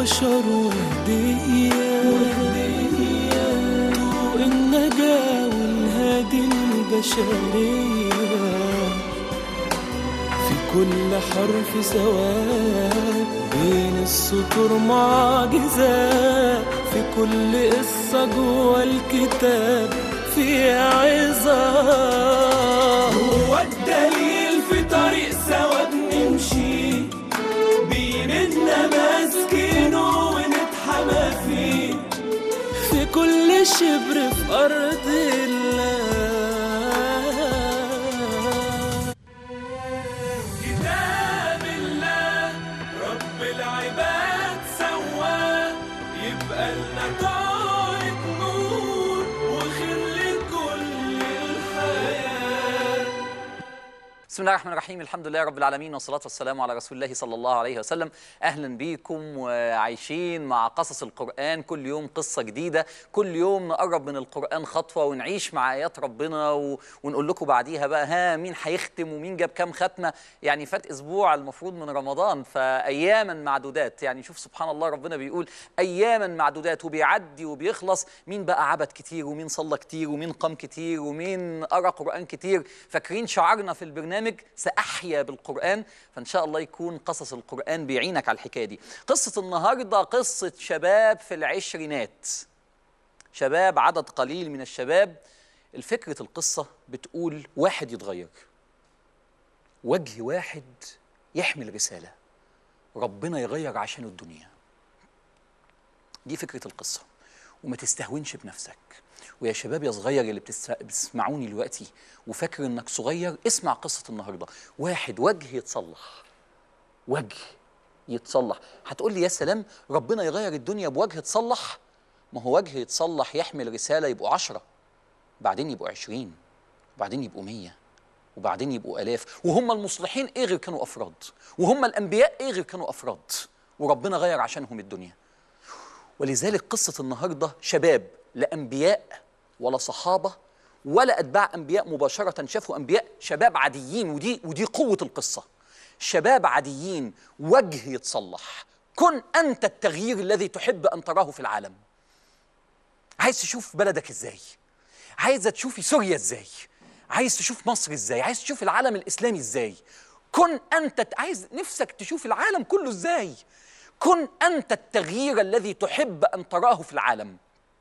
بشر وهدية ضوء النجاة والهادي البشرية، في كل حرف سواد بين السطور معجزات، في كل قصة جوا الكتاب في عظات. هو الدليل في طريق سوا بنمشي بإيدنا ماسكينه ونتحمى فيه، في كل شبر في أرض الله. كتاب الله رب العباد سواه، يبقى لنا طارق نور وخير لكل الحياة. بسم الله الرحمن الرحيم، الحمد لله رب العالمين، والصلاة والسلام على رسول الله صلى الله عليه وسلم. أهلا بيكم وعايشين مع قصص القرآن، كل يوم قصة جديدة، كل يوم نقرب من القرآن خطوة ونعيش مع آيات ربنا ونقول لكم بعديها بقى مين هيختم ومين جاب كام ختمة. يعني فات أسبوع المفروض من رمضان، فأياما معدودات. يعني شوف سبحان الله، ربنا بيقول أياما معدودات وبيعدي وبيخلص. مين بقى عبد كتير ومين صلى كتير ومين قام كتير ومين قرأ قرآن كتير. فاكرين شعارنا في البرنامج سأحيا بالقرآن؟ فإن شاء الله يكون قصص القرآن بيعينك على الحكاية دي. قصة النهاردة قصة شباب في العشرينات، شباب، عدد قليل من الشباب. الفكرة القصة بتقول واحد يتغير، وجه واحد يحمل رسالة، ربنا يغير عشان الدنيا. دي فكرة القصة، وما تستهونش بنفسك. ويا شباب يا صغير اللي بتسمعوني دلوقتي وفاكر انك صغير، اسمع قصة النهاردة. واحد وجه يتصلح، وجه يتصلح. هتقول لي يا سلام، ربنا يغير الدنيا بوجه يتصلح؟ ما هو وجه يتصلح يحمل رسالة يبقوا 10، بعدين يبقوا 20، وبعدين يبقوا 100، وبعدين يبقوا 1000. وهم المصلحين ايه غير كانوا أفراد؟ وهم الأنبياء ايه غير كانوا أفراد؟ وربنا غير عشانهم الدنيا. ولذلك قصة النهاردة شباب، لا أنبياء ولا صحابة ولا أتباع أنبياء مباشرة شافوا أنبياء، شباب عاديين. ودي قوة القصة، شباب عاديين وجه يتصلح. كن أنت التغيير الذي تحب أن تراه في العالم. عايز تشوف بلدك إزاي؟ عايزة تشوفي سوريا إزاي؟ عايز تشوف مصر إزاي؟ عايز تشوف العالم الإسلامي إزاي؟ كن أنت عايز نفسك تشوف العالم كله إزاي؟ كن أنت التغيير الذي تحب أن تراه في العالم.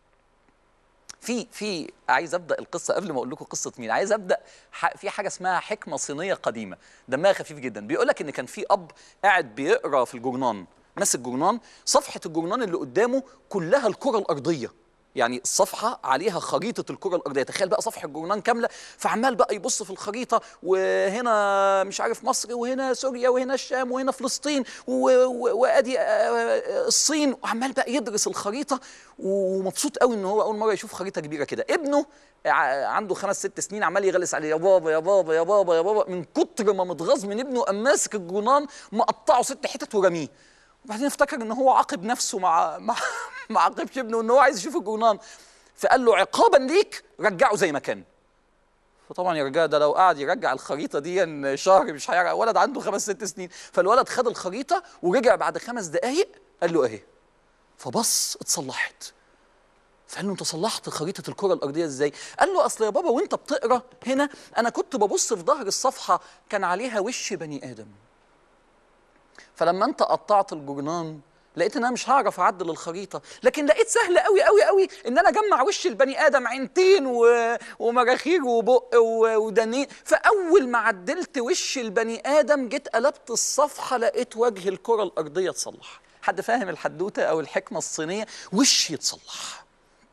في عايز ابدا القصه قبل ما اقول لكم قصه مين. عايز ابدا في حاجه اسمها حكمه صينيه قديمه، دمها خفيف جدا. بيقول لك ان كان في اب قاعد بيقرا في الجورنان، ماسك جورنان، صفحه الجورنان اللي قدامه كلها الكره الارضيه، يعني الصفحه عليها خريطه الكره الارضيه. تخيل بقى صفحه الجورنان كامله. فعمال بقى يبص في الخريطه، وهنا مش عارف مصر، وهنا سوريا، وهنا الشام، وهنا فلسطين، وادي الصين، وعمال بقى يدرس الخريطه ومبسوط قوي ان هو اول مره يشوف خريطه كبيره كده. ابنه عنده 5 6 سنين عمال يغلس عليه، يا بابا يا بابا يا بابا يا بابا. من كتر ما متغاظ من ابنه قام ماسك الجورنان مقطعه 6 حتت ورميه. وبعدين افتكر ان هو عاقب نفسه ما عاقبش ابنه، ان هو عايز يشوف الجورنان. فقال له عقابا ليك رجعه زي ما كان. فطبعا يا رجاله ده لو قعد يرجع الخريطه دي شهر مش هيرجع. ولد عنده 5 6 سنين. فالولد خد الخريطه ورجع بعد 5 دقائق، قال له اهي. فبص اتصلحت. فقال له انت صلحت خريطه الكره الارضيه ازاي؟ قال له اصل يا بابا وانت بتقرا هنا انا كنت ببص في ظهر الصفحه كان عليها وش بني ادم، فلما انت قطعت الجورنان لقيت ان انا مش هعرف اعدل الخريطه، لكن لقيت سهل قوي قوي قوي ان انا اجمع وش البني ادم، عينتين ومراخير وبق ودنين. فاول ما عدلت وش البني ادم جيت قلبت الصفحه لقيت وجه الكره الارضيه اتصلح. حد فاهم الحدوته او الحكمه الصينيه؟ وش يتصلح،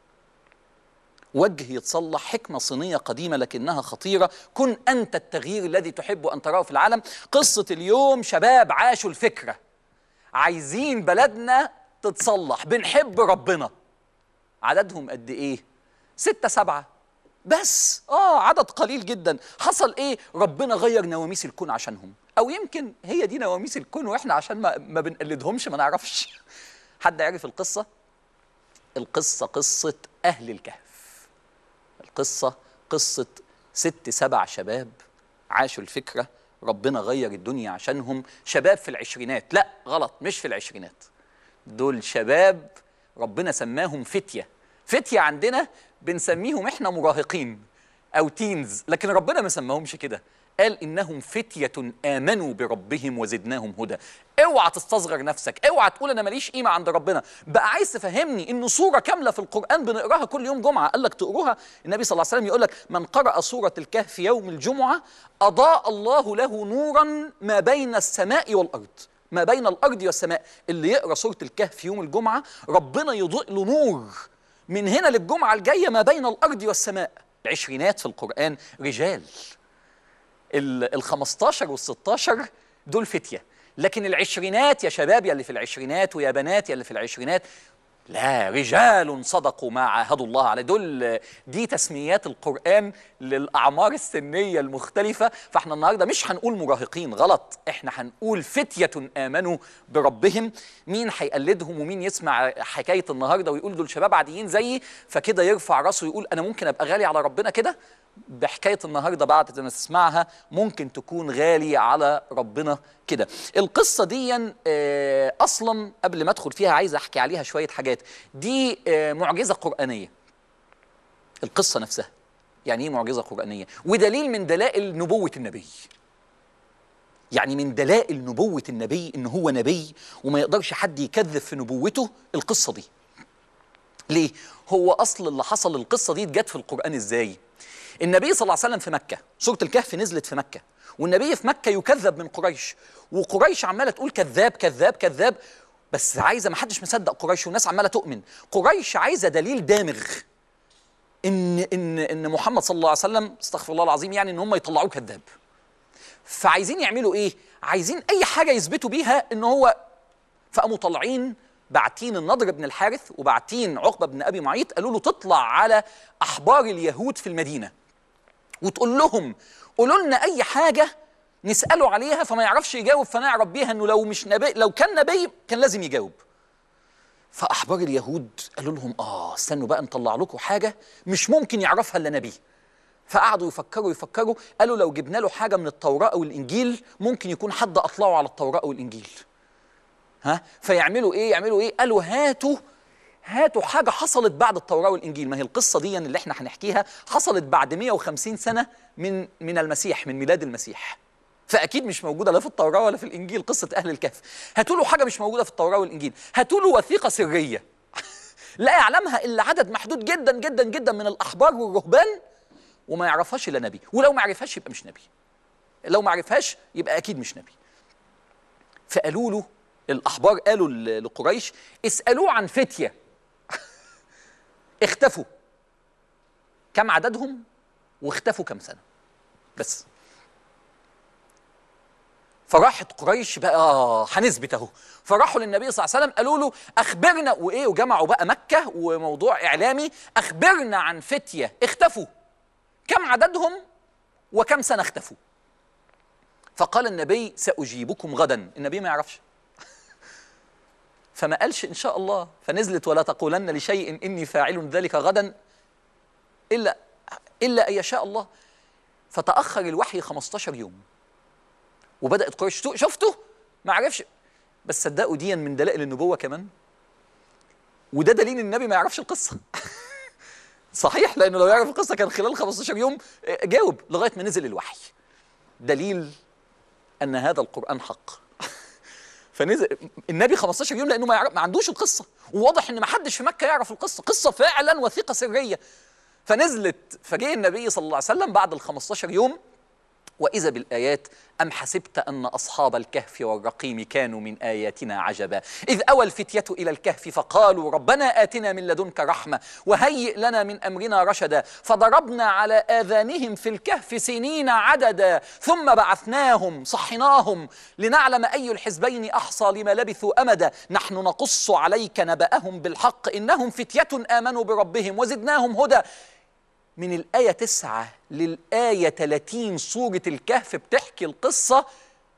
وجه يتصلح، حكمة صينية قديمة لكنها خطيرة. كن أنت التغيير الذي تحب أن تراه في العالم. قصة اليوم شباب عاشوا الفكرة، عايزين بلدنا تتصلح، بنحب ربنا. عددهم قد إيه؟ 6 7 بس، عدد قليل جدا. حصل إيه؟ ربنا غير نواميس الكون عشانهم، أو يمكن هي دي نواميس الكون وإحنا عشان ما بنقلدهمش ما نعرفش. حد عارف القصة؟ القصة قصة أهل الكهف. القصة قصة 6 7 شباب عاشوا الفكرة، ربنا غير الدنيا عشانهم. شباب في العشرينات، لا غلط، مش في العشرينات، دول شباب ربنا سماهم فتية. فتية عندنا بنسميهم احنا مراهقين او تينز، لكن ربنا ما سماهمش كده، قال إنهم فتية آمنوا بربهم وزدناهم هدى. اوعى تستصغر نفسك، اوعى تقول أنا ماليش قيمة عند ربنا. بقى عايز تفهمني إن سورة كاملة في القرآن بنقراها كل يوم جمعة، قال لك تقروها. النبي صلى الله عليه وسلم يقول لك من قرأ سورة الكهف يوم الجمعة أضاء الله له نورا ما بين السماء والأرض، ما بين الأرض والسماء. اللي يقرأ سورة الكهف يوم الجمعة ربنا يضيء له نور من هنا للجمعة الجاية ما بين الأرض والسماء. العشرينات في القرآن رجال، ال15 وال16 دول فتية، لكن العشرينات يا شباب يا اللي في العشرينات ويا بنات يا اللي في العشرينات، لا، رجال صدقوا ما عاهدوا الله عليه. دي تسميات القرآن للأعمار السنية المختلفة. فاحنا النهاردة مش هنقول مراهقين، غلط، احنا هنقول فتية آمنوا بربهم. مين هيقلدهم ومين يسمع حكاية النهاردة ويقول دول شباب عاديين زيي فكده يرفع راسه ويقول أنا ممكن أبقى غالي على ربنا كده؟ بحكاية النهاردة بعد ما تسمعها ممكن تكون غالي على ربنا كده. القصة دي أصلا قبل ما أدخل فيها عايز أحكي عليها شوية حاجات. دي معجزة قرآنية، القصة نفسها. يعني إيه معجزة قرآنية؟ ودليل من دلائل نبوة النبي. يعني من دلائل نبوة النبي إن هو نبي وما يقدرش حد يكذب في نبوته القصة دي. ليه؟ هو أصل اللي حصل القصة دي جت في القرآن إزاي؟ النبي صلى الله عليه وسلم في مكة، سورة الكهف نزلت في مكة، والنبي في مكة يكذب من قريش، وقريش عمالة تقول كذاب كذاب كذاب، بس عايزة، ما حدش مصدق قريش والناس عمالة تؤمن. قريش عايزة دليل دامغ إن محمد صلى الله عليه وسلم، استغفر الله العظيم، يعني إن هم يطلعوه كذاب. فعايزين يعملوا إيه؟ عايزين أي حاجة يثبتوا بيها إن هو. فقاموا طالعين بعتين النضر بن الحارث وبعتين عقبة بن أبي معيط، قالوا له تطلع على أحبار اليهود في المدينة وتقول لهم قولوا لنا أي حاجة نسأله عليها فما يعرفش يجاوب فنعرف بيها إنه لو مش نبي، لو كان نبي كان لازم يجاوب. فأحبار اليهود قالوا لهم استنوا بقى نطلع لكم حاجة مش ممكن يعرفها إلا نبي. فقعدوا يفكروا، قالوا لو جبنا له حاجة من التوراة أو الإنجيل ممكن يكون حد أطلعه على التوراة أو الإنجيل. فيعملوا ايه؟ قالوا هاتوا حاجه حصلت بعد التوراه والانجيل. ما هي القصه دي اللي احنا هنحكيها حصلت بعد 150 سنه من المسيح، من ميلاد المسيح، فاكيد مش موجوده لا في التوراه ولا في الانجيل قصه اهل الكهف. هاتوا له حاجه مش موجوده في التوراه والانجيل، هاتوا له وثيقه سريه لا يعلمها الا عدد محدود جدا جدا جدا من الاحبار والرهبان وما يعرفهاش الا نبي، ولو ما عرفهاش يبقى مش نبي، لو ما عرفهاش يبقى اكيد مش نبي. فقالوا له الأحبار، قالوا لقريش اسألوه عن فتية اختفوا، كم عددهم واختفوا كم سنة بس. فراحت قريش بقى هنثبت اهو، فراحوا للنبي صلى الله عليه وسلم قالوا له أخبرنا، وجمعوا بقى مكة وموضوع إعلامي، أخبرنا عن فتية اختفوا، كم عددهم وكم سنة اختفوا. فقال النبي سأجيبكم غدا. النبي ما يعرفش فما قالش إن شاء الله، فنزلت ولا تقولن لشيء إني فاعل ذلك غدا إلا أن يشاء الله. فتأخر الوحي 15 يوم وبدأت قريش شفتوا ما عرفش، بس صدقوا دي من دلائل النبوة كمان، وده دليل النبي ما يعرفش القصة صحيح، لأنه لو يعرف القصة كان خلال 15 يوم جاوب لغاية ما نزل الوحي. دليل أن هذا القرآن حق فنزل النبي 15 يوم لأنه ما عندوش القصة، وواضح إن ما حدش في مكة يعرف القصة، قصة فعلا وثيقة سرية. فنزلت، فجاء النبي صلى الله عليه وسلم بعد ال 15 يوم وإذا بالآيات أم حسبت أن أصحاب الكهف والرقيم كانوا من آياتنا عجبا إذ أوى الفتية إلى الكهف فقالوا ربنا آتنا من لدنك رحمة وهيئ لنا من أمرنا رشدا فضربنا على آذانهم في الكهف سنين عددا ثم بعثناهم صحناهم لنعلم أي الحزبين أحصى لما لبثوا أمدا نحن نقص عليك نبأهم بالحق إنهم فتية آمنوا بربهم وزدناهم هدى. من الآية 9 للآية 30 سورة الكهف بتحكي القصة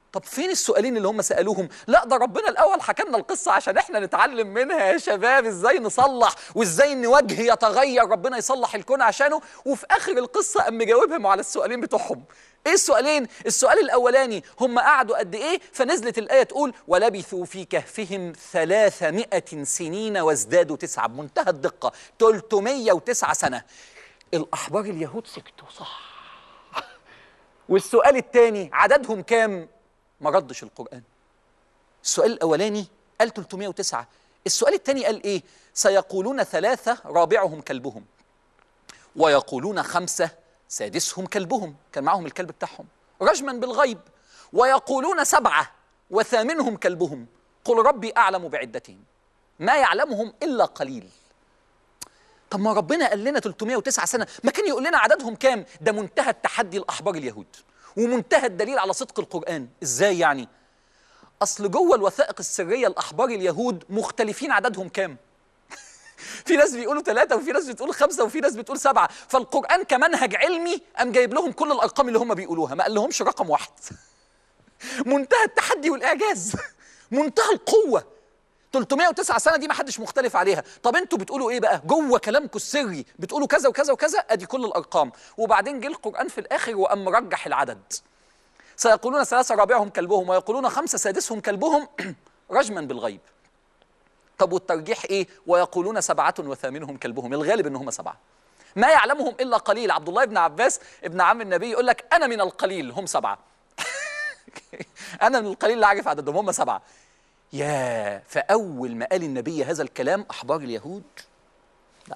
طب فين السؤالين اللي هم سألوهم؟ لا ده ربنا الأول حكى لنا القصة عشان احنا نتعلم منها يا شباب ازاي نصلح وازاي ان وجه يتغير ربنا يصلح الكون عشانه. وفي آخر القصة قام مجاوبهم على السؤالين بتوعهم. ايه السؤالين؟ السؤال الأولاني هم قعدوا قد ايه؟ فنزلت الآية تقول ولبثوا في كهفهم 300 سنين وازدادوا 9، بمنتهى الدقة 309 سنة. الأحبار اليهود سكتوا صح. والسؤال الثاني عددهم كام؟ ما ردش القرآن. السؤال الأولاني قال 309، السؤال الثاني قال إيه؟ سيقولون 3 رابعهم كلبهم، ويقولون 5 سادسهم كلبهم، كان معهم الكلب بتاعهم رجما بالغيب، ويقولون 7 وثامنهم كلبهم، قل ربي أعلم بعدتهم ما يعلمهم إلا قليل. طب ما ربنا قال لنا 309 سنة، ما كان يقول لنا عددهم كام؟ ده منتهى التحدي الأحبار اليهود ومنتهى الدليل على صدق القرآن. إزاي يعني؟ أصل جوه الوثائق السرية الأحبار اليهود مختلفين عددهم كام. في ناس بيقولوا 3 وفي ناس بتقول 5 وفي ناس بتقول 7، فالقرآن كمنهج علمي قام جايب لهم كل الأرقام اللي هم بيقولوها، ما قال لهمش رقم واحد. منتهى التحدي والإعجاز، منتهى القوة. 309 سنة دي ما حدش مختلف عليها. طب انتوا بتقولوا ايه بقى؟ جوه كلامكم السري بتقولوا كذا وكذا وكذا، ادي كل الارقام. وبعدين جه القرآن في الاخر وقام مرجح العدد. سيقولون 3 رابعهم كلبهم، ويقولون 5 سادسهم كلبهم رجما بالغيب. طب والترجيح ايه؟ ويقولون 7 وثامنهم كلبهم، الغالب ان هم 7. ما يعلمهم الا قليل. عبد الله بن عباس ابن عم النبي يقول لك انا من القليل هم 7. انا من القليل اللي عارف عددهم هم 7. يا فأول ما قال النبي هذا الكلام أحبار اليهود لا.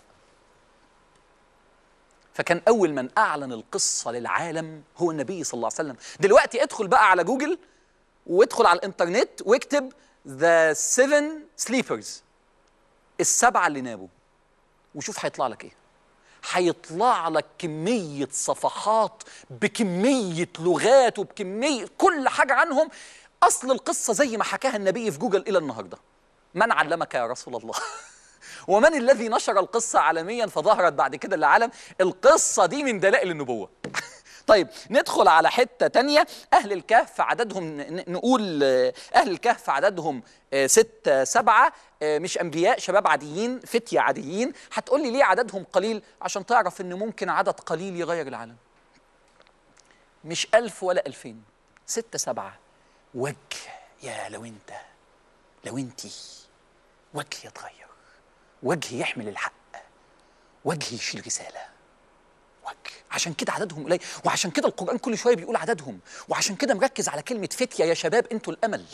فكان أول من أعلن القصة للعالم هو النبي صلى الله عليه وسلم. دلوقتي ادخل بقى على جوجل وادخل على الانترنت واكتب The 7 Sleepers، 7 اللي ناموا، وشوف هيطلع لك ايه. هيطلع لك كمية صفحات بكمية لغات وبكمية كل حاجة عنهم. أصل القصة زي ما حكاها النبي في جوجل إلى النهاردة. من علمك يا رسول الله؟ ومن الذي نشر القصة عالميا فظهرت بعد كده للعالم؟ القصة دي من دلائل النبوة. طيب ندخل على حتة تانية. أهل الكهف عددهم نقول أهل الكهف عددهم 6 7، مش أنبياء، شباب عاديين، فتية عاديين. هتقول لي ليه عددهم قليل؟ عشان تعرف إن ممكن عدد قليل يغير العالم. مش 1000 ولا 2000، 6 7. وجه، يا لو انتي وجه يتغير، وجه يحمل الحق، وجه يشيل رسالة، وجه. عشان كده عددهم قليل، وعشان كده القرآن كل شوية بيقول عددهم، وعشان كده مركز على كلمة فتية. يا شباب انتوا الأمل.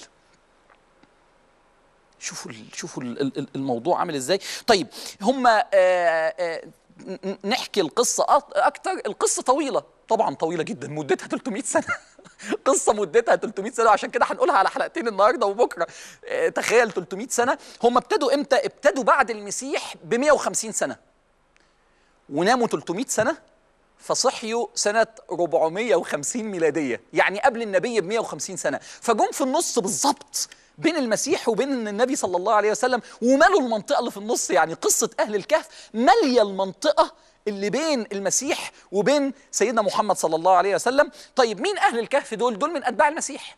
شوفوا الموضوع عامل ازاي. طيب هم نحكي القصة أكتر. القصة طويلة طبعا، طويلة جدا، مدتها 300 سنة. قصة مدتها 300 سنة، وعشان كده هنقولها على حلقتين النهاردة وبكرة. تخيل 300 سنة. هم ابتدوا امتى؟ ابتدوا بعد المسيح ب 150 سنة، وناموا 300 سنة، فصحيوا سنة 450 ميلادية، يعني قبل النبي ب 150 سنة. فجم في النص بالظبط بين المسيح وبين النبي صلى الله عليه وسلم، ومالوا المنطقة اللي في النص. يعني قصة أهل الكهف مالية المنطقة اللي بين المسيح وبين سيدنا محمد صلى الله عليه وسلم. طيب مين أهل الكهف دول؟ دول من أتباع المسيح،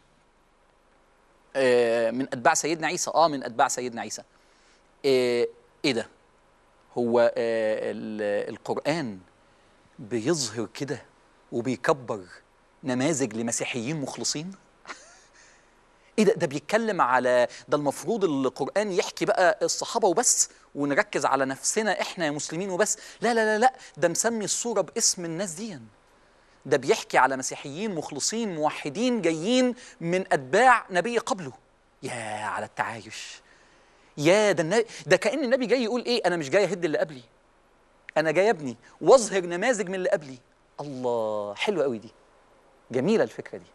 من أتباع سيدنا عيسى. من أتباع سيدنا عيسى. إيه ده؟ هو القرآن بيظهر كده وبيكبر نماذج لمسيحيين مخلصين؟ ايه ده بيتكلم على ده. المفروض القرآن يحكي بقى الصحابة وبس، ونركز على نفسنا احنا يا مسلمين وبس. لا لا لا لا، ده مسمي السورة باسم الناس دي. ده بيحكي على مسيحيين مخلصين موحدين جايين من أتباع نبي قبله. يا على التعايش. يا ده كأن النبي جاي يقول ايه؟ انا مش جاي اهد اللي قبلي، انا جاي ابني واظهر نماذج من اللي قبلي. الله، حلوة قوي دي، جميلة الفكرة دي.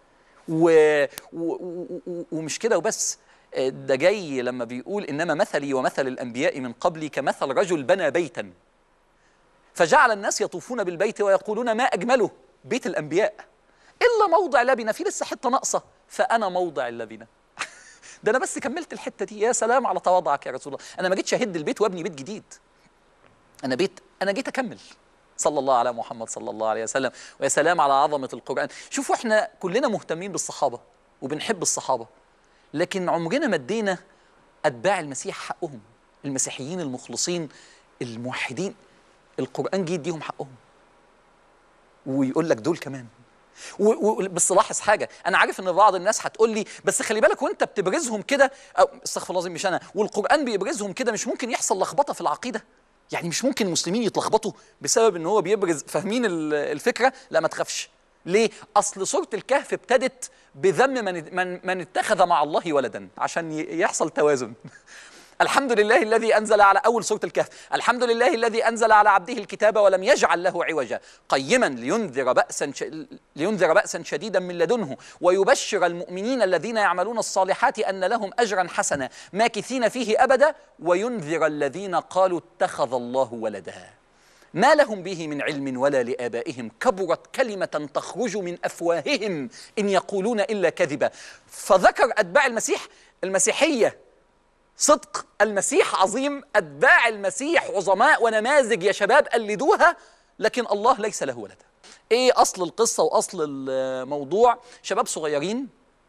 ومش كده وبس، ده جاي لما بيقول إنما مثلي ومثل الأنبياء من قبلي كمثل رجل بنى بيتا فجعل الناس يطوفون بالبيت ويقولون ما أجمله بيت الأنبياء إلا موضع لبنة، في لسه حتة ناقصة، فأنا موضع اللبنة. ده أنا بس كملت الحتة دي. يا سلام على تواضعك يا رسول الله. أنا ما جيتش أهد البيت وابني بيت جديد، أنا جيت أكمل. صلى الله على محمد صلى الله عليه وسلم. ويا سلام على عظمة القرآن. شوفوا احنا كلنا مهتمين بالصحابة وبنحب الصحابة، لكن عمرنا ما ادينا أتباع المسيح حقهم، المسيحيين المخلصين الموحدين. القرآن جه يديهم حقهم ويقول لك دول كمان. بس لاحظ حاجة، أنا عارف إن بعض الناس هتقول لي بس خلي بالك وأنت بتبرزهم كده، أو استغفر الله العظيم مش أنا، والقرآن بيبرزهم كده، مش ممكن يحصل لخبطة في العقيدة؟ يعني مش ممكن المسلمين يتلخبطوا بسبب إن هو بيبرز؟ فاهمين الفكرة؟ لا ما تخافش. ليه؟ أصل سورة الكهف ابتدت بذم من اتخذ مع الله ولدا عشان يحصل توازن. الحمد لله الذي أنزل على أول سورة الكهف، الحمد لله الذي أنزل على عبده الكتاب ولم يجعل له عوجا قيما لينذر بأسا شديدا من لدنه ويبشر المؤمنين الذين يعملون الصالحات أن لهم أجرا حسنا ماكثين فيه أبدا وينذر الذين قالوا اتخذ الله ولدا ما لهم به من علم ولا لآبائهم كبرت كلمة تخرج من أفواههم إن يقولون إلا كذبا. فذكر أتباع المسيح، المسيحية صدق، المسيح عظيم، أتباع المسيح عظماء ونماذج يا شباب قلدوها، لكن الله ليس له ولد. إيه أصل القصة وأصل الموضوع؟ شباب صغيرين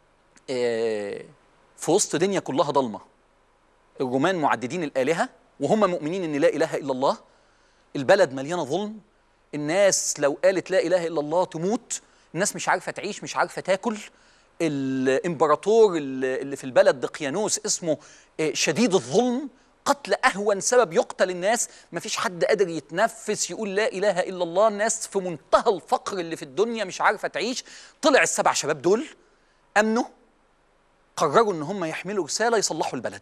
في وسط دنيا كلها ضلمة، الرومان معددين الآلهة وهم مؤمنين إن لا إله إلا الله، البلد مليانة ظلم، الناس لو قالت لا إله إلا الله تموت، الناس مش عارفة تعيش، مش عارفة تاكل. الإمبراطور اللي في البلد دقيانوس اسمه شديد الظلم، قتل أهون سبب يقتل الناس، مفيش حد قادر يتنفس يقول لا إله إلا الله، الناس في منتهى الفقر اللي في الدنيا مش عارفة تعيش. طلع السبع شباب دول أمنوا، قرروا إن هم يحملوا رسالة يصلحوا البلد.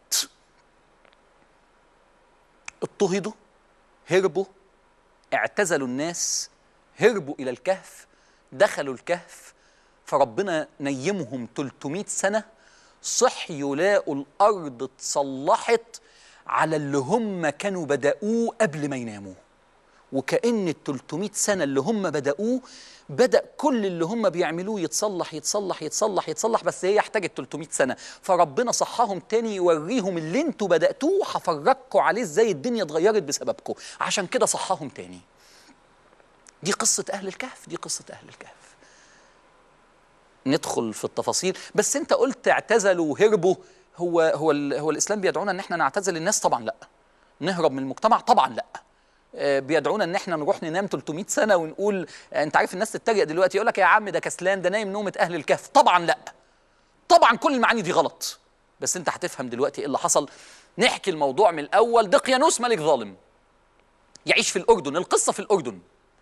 اضطهدوا، هربوا، اعتزلوا الناس، هربوا إلى الكهف، دخلوا الكهف، فربنا نيمهم 300 سنة، صحيوا لقوا الأرض اتصلحت على اللي هم كانوا بدأوه قبل ما يناموا. وكأن ال 300 سنة اللي هم بدأوه بدأ كل اللي هم بيعملوه يتصلح يتصلح يتصلح يتصلح، بس هي احتاجت 300 سنة. فربنا صحاهم تاني يوريهم اللي انتوا بدأتوه هفرجكوا عليه ازاي الدنيا اتغيرت بسببكم، عشان كده صحاهم تاني. دي قصة أهل الكهف، دي قصة أهل الكهف. ندخل في التفاصيل، بس انت قلت اعتزلوا وهربوا. هو الإسلام بيدعونا ان احنا نعتزل الناس؟ طبعا لا. نهرب من المجتمع؟ طبعا لا. بيدعونا ان احنا نروح ننام 300 سنة ونقول، انت عارف الناس تتريق دلوقتي يقول لك يا عم ده كسلان، ده نايم نومة أهل الكهف. طبعا لا، طبعا كل المعاني دي غلط، بس انت هتفهم دلوقتي ايه اللي حصل. نحكي الموضوع من الأول. دقيانوس ملك ظالم يعيش في الأردن، القصة في الأردن.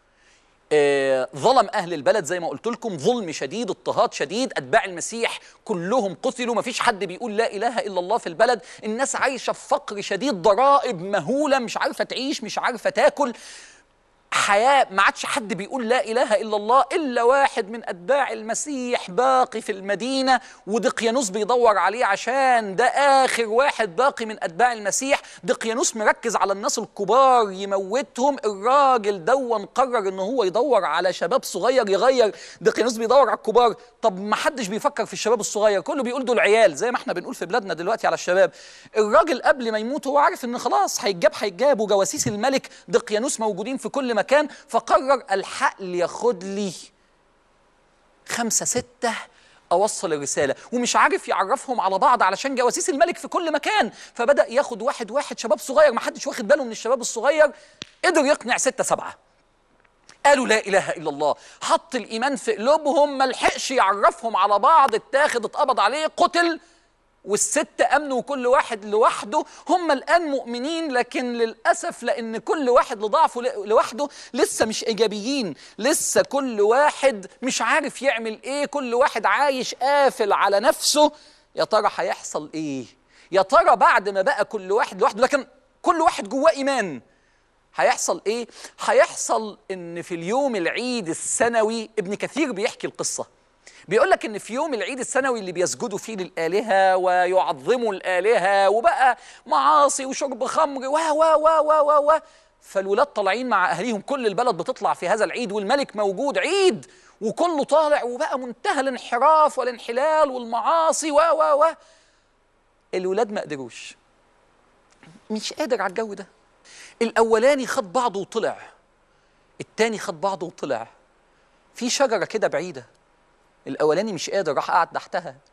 ظلم أهل البلد زي ما قلت لكم، ظلم شديد، اضطهاد شديد، أتباع المسيح كلهم قتلوا، مفيش حد بيقول لا إله إلا الله في البلد، الناس عايشة في فقر شديد، ضرائب مهولة، مش عارفة تعيش، مش عارفة تاكل، حياة ما عادش حد بيقول لا إله إلا الله إلا واحد من أتباع المسيح باقي في المدينة، ودقيانوس بيدور عليه عشان ده آخر واحد باقي من أتباع المسيح. دقيانوس مركز على الناس الكبار يموتهم، الراجل دون قرر إن هو يدور على شباب صغير يغير. دقيانوس بيدور على الكبار، طب ما حدش بيفكر في الشباب الصغير، كله بيقول دول عيال، زي ما احنا بنقول في بلادنا دلوقتي على الشباب. الراجل قبل ما يموت هو عارف إن خلاص هيتجاب، وجواسيس الملك دقيانوس موجودين في كل مكان، فقرر الحقل ياخد لي 5 6 أوصل الرسالة، ومش عارف يعرفهم على بعض علشان جواسيس الملك في كل مكان، فبدأ ياخد واحد واحد شباب صغير، ما حدش واخد باله من الشباب الصغير، قدر يقنع 6 7 قالوا لا إله إلا الله، حط الإيمان في قلوبهم، ما لحقش يعرفهم على بعض، اتاخد اتقبض عليه قتل، والست أمنوا وكل واحد لوحده. هم الآن مؤمنين، لكن للأسف لأن كل واحد لضعفه لوحده لسه مش إيجابيين، لسه كل واحد مش عارف يعمل إيه، كل واحد عايش قافل على نفسه. يا ترى هيحصل إيه؟ يا ترى بعد ما بقى كل واحد لوحده لكن كل واحد جواه إيمان هيحصل إيه؟ هيحصل إن في اليوم العيد السنوي، ابن كثير بيحكي القصة، بيقول لك إن في يوم العيد السنوي اللي بيسجدوا فيه للآلهة ويعظموا الآلهة، وبقى معاصي وشرب خمر و فالولاد طالعين مع أهليهم، كل البلد بتطلع في هذا العيد، والملك موجود، عيد وكله طالع، وبقى منتهى الانحراف والانحلال والمعاصي و الولاد ما قدروش، مش قادر على الجو ده. الأولاني خد بعضه وطلع، التاني خد بعضه وطلع في شجرة كده بعيدة، الأولاني مش قادر، راح قعد تحتها،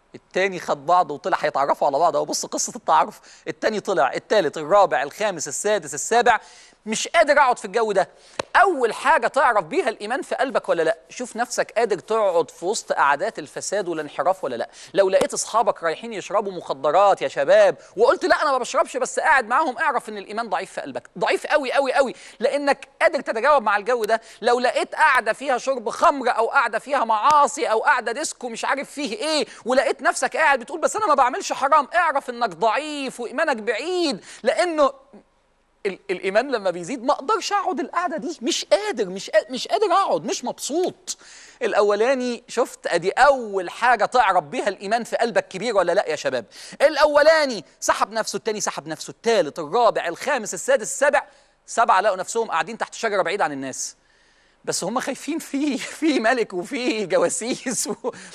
التاني خد بعضه وطلع هيتعرفوا على بعض. اهو بص قصه التعارف، التاني طلع، التالت، الرابع، الخامس، السادس، السابع. مش قادر اقعد في الجو ده. اول حاجه تعرف بيها الايمان في قلبك ولا لا، شوف نفسك قادر تقعد في وسط قعدات الفساد والانحراف ولا لا. لو لقيت اصحابك رايحين يشربوا مخدرات يا شباب وقلت لا انا ما بشربش بس قاعد معاهم، اعرف ان الايمان ضعيف في قلبك، ضعيف قوي قوي قوي، لانك قادر تتجاوب مع الجو ده. لو لقيت قاعده فيها شرب خمر او قاعده فيها معاصي او قاعده ديسكو مش عارف فيه ايه، ولقيت نفسك قاعد بتقول بس انا ما بعملش حرام، اعرف انك ضعيف وايمانك بعيد. لانه الايمان لما بيزيد ما اقدرش اقعد القعده دي، مش قادر اقعد، مش مبسوط. الاولاني شفت ادي اول حاجه تعرف بيها الايمان في قلبك كبير ولا لا يا شباب. الاولاني سحب نفسه، الثاني سحب نفسه، الثالث، الرابع، الخامس، السادس، السابع. 7 لقوا نفسهم قاعدين تحت شجره بعيد عن الناس، بس هم خايفين في ملك وفي جواسيس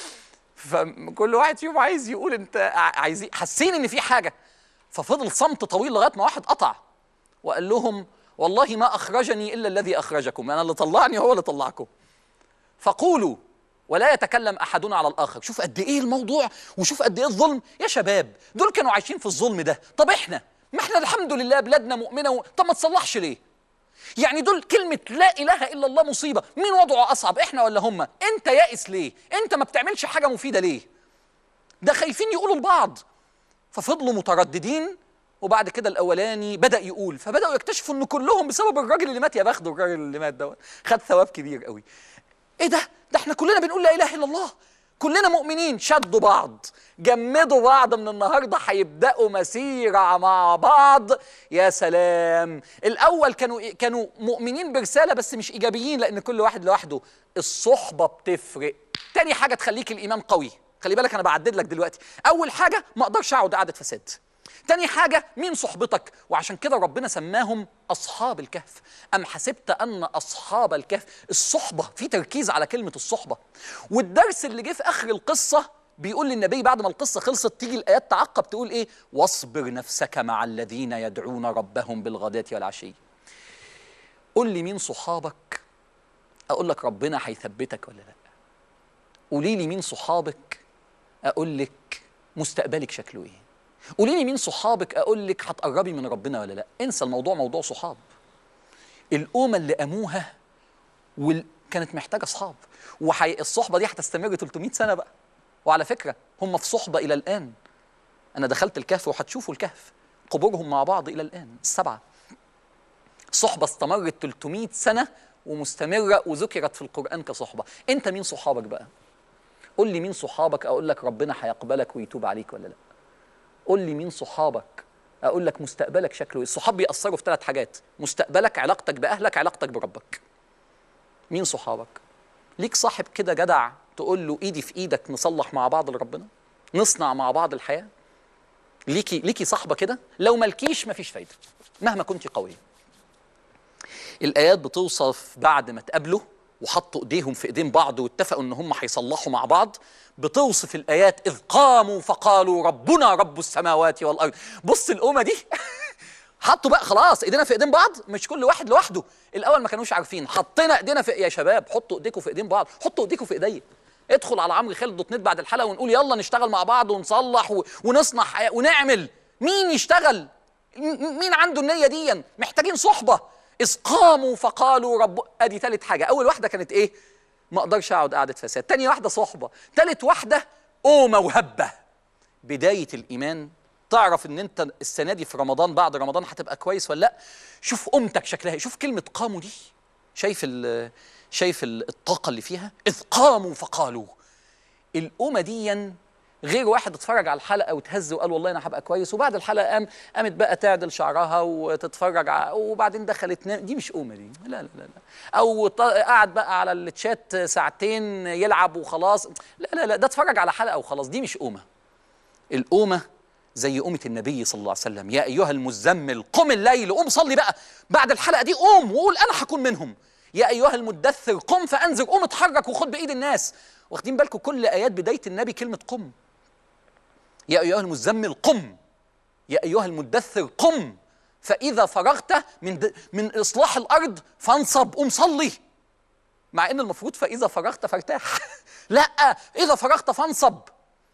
فكل واحد فيهم عايز يقول انت عايزين، حاسين ان في حاجه. ففضل صمت طويل لغايه ما واحد قطع وقال لهم والله ما أخرجني إلا الذي أخرجكم، أنا اللي طلعني هو اللي طلعكم. فقولوا ولا يتكلم أحدنا على الآخر. شوف قد إيه الموضوع وشوف قد إيه الظلم يا شباب. دول كانوا عايشين في الظلم ده، طب إحنا ما إحنا الحمد لله بلادنا مؤمنة طب ما تصلحش ليه؟ يعني دول كلمة لا إله إلا الله مصيبة، مين وضعه أصعب إحنا ولا هم؟ أنت يائس ليه؟ أنت ما بتعملش حاجة مفيدة ليه؟ ده خايفين يقولوا لبعض. ففضلوا مترددين، وبعد كده الاولاني بدا يقول، فبداوا يكتشفوا ان كلهم بسبب الراجل اللي مات. يا بخته الراجل اللي مات دوت، خد ثواب كبير قوي. ايه ده احنا كلنا بنقول لا اله الا الله، كلنا مؤمنين. شدوا بعض، جمدوا بعض، من النهارده هيبداوا مسيره مع بعض. يا سلام. الاول كانوا مؤمنين برساله بس مش ايجابيين، لان كل واحد لوحده. الصحبه بتفرق. تاني حاجه تخليك الايمان قوي، خلي بالك انا بعدد لك دلوقتي. اول حاجه ما اقدرش اقعد قعده فساد. تاني حاجة مين صحبتك، وعشان كده ربنا سماهم أصحاب الكهف. أم حسبت أن أصحاب الكهف، الصحبة، في تركيز على كلمة الصحبة. والدرس اللي جه في آخر القصة بيقول للنبي بعد ما القصة خلصت، تيجي الآيات تعقب تقول إيه؟ واصبر نفسك مع الذين يدعون ربهم بالغداة والعشي. قول لي مين صحابك أقول لك ربنا هيثبتك ولا لا. قولي لي مين صحابك أقول لك مستقبلك شكله إيه. قولي لي مين صحابك اقول لك هتقربي من ربنا ولا لا. انسى الموضوع، موضوع صحاب. الامه اللي قاموها كانت محتاجه اصحاب، الصحبه دي هتستمر 300 سنه بقى. وعلى فكره هم في صحبه الى الان. انا دخلت الكهف وهتشوفوا الكهف، قبورهم مع بعض الى الان السبعه. صحبه استمرت 300 سنه ومستمره وذكرت في القران كصحبه. انت مين صحابك بقى؟ قول لي مين صحابك اقول لك ربنا هيقبلك ويتوب عليك ولا لا. قول لي مين صحابك اقول لك مستقبلك شكله ايه. الصحاب بيأثروا في 3 حاجات: مستقبلك، علاقتك باهلك، علاقتك بربك. مين صحابك؟ ليك صاحب كده جدع تقول له ايدي في ايدك نصلح مع بعض لربنا، نصنع مع بعض الحياه؟ ليكي صاحبه كده؟ لو مالكيش مفيش فايده مهما كنتي قويه. الايات بتوصف بعد ما اتقابلوا وحطوا ايديهم في ايدين بعض واتفقوا ان هم هيصلحوا مع بعض، بتوصف الايات اذ قاموا فقالوا ربنا رب السماوات والارض. بص الامه دي حطوا بقى خلاص ايدينا في ايدين بعض، مش كل واحد لوحده. الاول ما كانوش عارفين، حطينا ايدينا في، يا شباب حطوا ايديكم في ايدين بعض، حطوا ايديكم في ايديا. ادخل على عمرو خالد دوت نت بعد الحلقه ونقول يلا نشتغل مع بعض ونصلح ونصنع حياه ونعمل. مين يشتغل؟ مين عنده النيه دي؟ محتاجين صحبه. إذ قاموا فقالوا رب. ادي 3 حاجه. اول واحده كانت ايه؟ ما اقدرش اقعد قعده فساد. تاني واحده صحبه. تالت واحده قومه وهبه. بدايه الايمان تعرف ان انت السنه دي في رمضان بعد رمضان هتبقى كويس ولا لا. شوف قومتك شكلها، شوف كلمه قاموا دي، شايف الطاقه اللي فيها. اذ قاموا فقالوا. القومه دي غير واحد اتفرج على الحلقه وتهز وقال والله انا هبقى كويس، وبعد الحلقه قامت بقى تعدل شعرها وتتفرج وبعدين دخلت نام. دي مش قومه دي، لا لا لا. او قعد بقى على الشات ساعتين يلعب وخلاص، لا لا لا، ده اتفرج على حلقه وخلاص. دي مش قومه. القومه زي قومه النبي صلى الله عليه وسلم: يا ايها المزمل قم الليل. قوم صلي بقى بعد الحلقه دي، قوم وقول انا هكون منهم. يا ايها المدثر قم فانذر. قوم اتحرك وخد بايد الناس. واخدين بالكم كل ايات بدايه النبي كلمه قم. يا أيها المزمل قم، يا أيها المدثر قم، فإذا فرغت من إصلاح الأرض فانصب. قم صلي. مع إن المفروض فإذا فرغت فارتاح لا، إذا فرغت فانصب.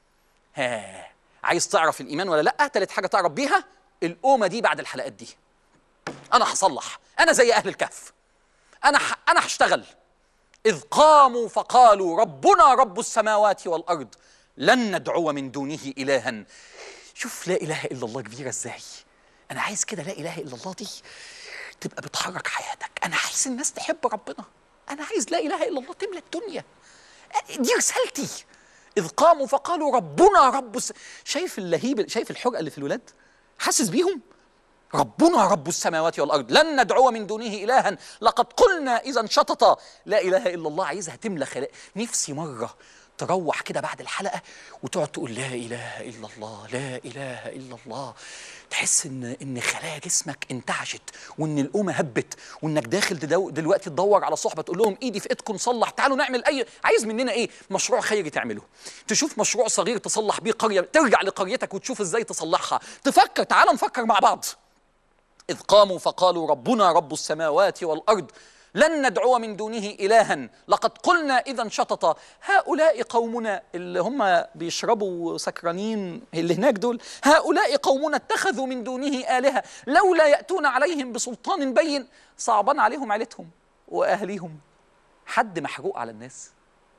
ها، عايز تعرف الايمان ولا لا؟ تالت حاجه تعرف بيها القومه دي بعد الحلقات دي. انا هصلح، انا زي اهل الكهف، انا هشتغل. اذ قاموا فقالوا ربنا رب السماوات والارض لن ندعو من دونه الها. شوف لا اله الا الله كبيره ازاي. انا عايز كده لا اله الا الله دي تبقى بتحرك حياتك. انا عايز الناس تحب ربنا، انا عايز لا اله الا الله تملى الدنيا. دي رسالتي. اذ قاموا فقالوا ربنا رب شايف اللهيب، شايف الحرقه اللي في الولاد؟ حاسس بيهم؟ ربنا رب السماوات والارض لن ندعو من دونه الها لقد قلنا اذا شططا. لا اله الا الله عايزها تملى خلاق. نفسي مره تروح كده بعد الحلقه وتقعد تقول لا اله الا الله، لا اله الا الله. تحس ان خلايا جسمك انتعشت، وان القومه هبت، وانك داخل دلوقتي تدور على صحبه تقول لهم ايدي في ايدكم نصلح، تعالوا نعمل عايز مننا ايه؟ مشروع خيري تعمله، تشوف مشروع صغير تصلح بيه قريه، ترجع لقريتك وتشوف ازاي تصلحها، تفكر. تعالوا نفكر مع بعض. إذ قاموا فقالوا ربنا رب السماوات والأرض لن ندعو من دونه إلها لقد قلنا إذا شططا. هؤلاء قومنا اللي هم بيشربوا سكرانين اللي هناك دول، هؤلاء قومنا اتخذوا من دونه آلهة لولا يأتون عليهم بسلطان بين. صعبان عليهم عيلتهم وأهليهم، حد محروق على الناس.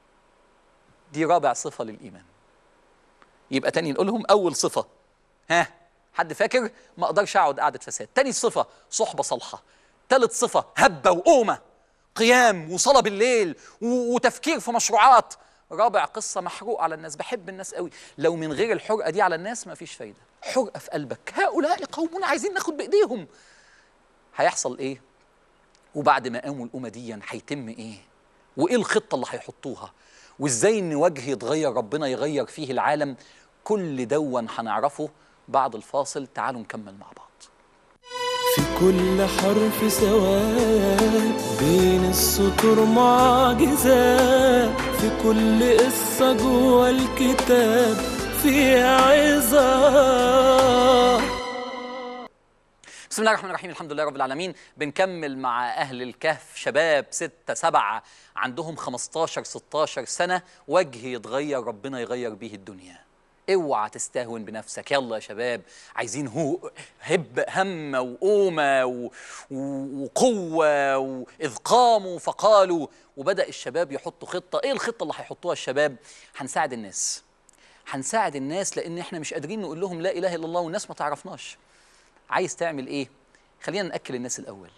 دي رابع صفة للإيمان. يبقى تاني نقولهم. أول صفة، حد فاكر؟ ما اقدرش اقعد قعده فساد. تاني صفه صحبه صالحه. تالت صفه هبه وقومه، قيام وصلاه بالليل وتفكير في مشروعات. رابع قصه محروق على الناس، بحب الناس قوي. لو من غير الحرقه دي على الناس ما فيش فايده. حرقه في قلبك، هؤلاء قومنا عايزين ناخد بايديهم. هيحصل ايه؟ وبعد ما قاموا القومه دي هيتم ايه؟ وايه الخطه اللي هيحطوها؟ وازاي ان وجه يتغير ربنا يغير فيه العالم؟ كل دون هنعرفه بعد الفاصل. تعالوا نكمل مع بعض. في كل حرف سواء بين السطور معجزات، في كل قصة جوه الكتاب فيها عظات. بسم الله الرحمن الرحيم، الحمد لله رب العالمين. بنكمل مع أهل الكهف، شباب 6 7 عندهم 15 16 سنة، وجه يتغير ربنا يغير بيه الدنيا. اوعى تستهون بنفسك. يلا يا شباب، عايزين همة وقومة وقوة. وإذ قاموا فقالوا. وبدأ الشباب يحطوا خطة. ايه الخطة اللي هيحطوها الشباب؟ هنساعد الناس. هنساعد الناس لأن احنا مش قادرين نقول لهم لا إله إلا الله والناس ما تعرفناش. عايز تعمل ايه؟ خلينا نأكل الناس الأول.